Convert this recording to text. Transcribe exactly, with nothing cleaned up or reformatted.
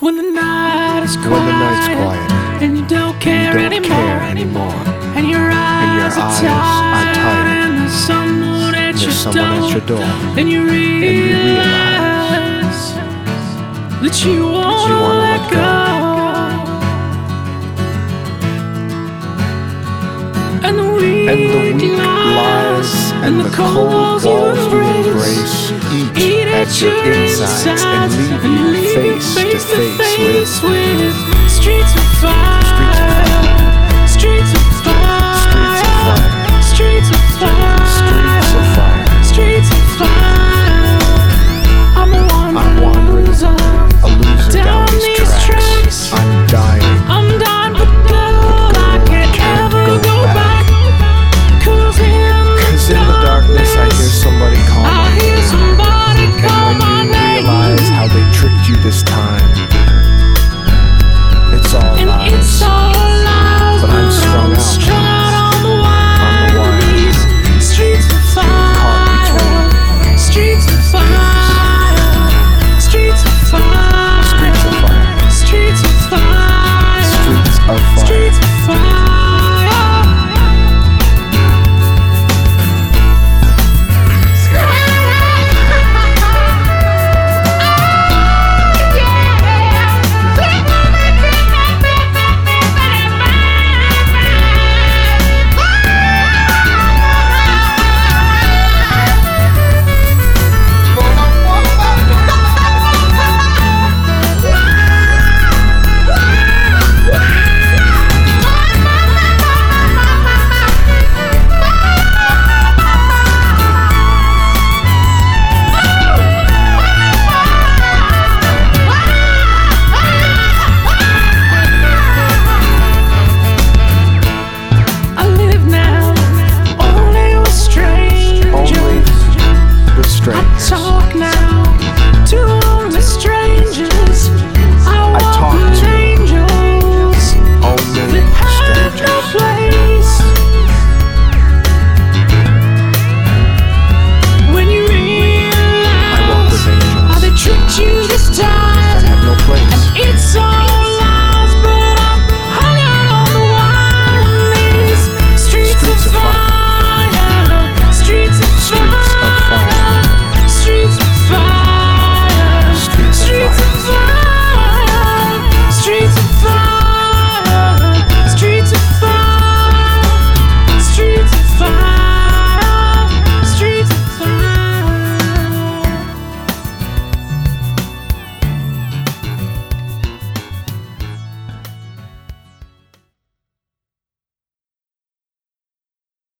When the night is quiet, when the night's quiet, and you don't care, you don't anymore, care anymore, and your eyes, and your are, eyes tired, are tired, and there's someone at, there's your, someone door, at your door, and you realize, and you realize that you wanna, you wanna let let go. go. And the weak, And the weak lies and the cold walls you embrace eat at your insides and leave you face to face with streets of fire.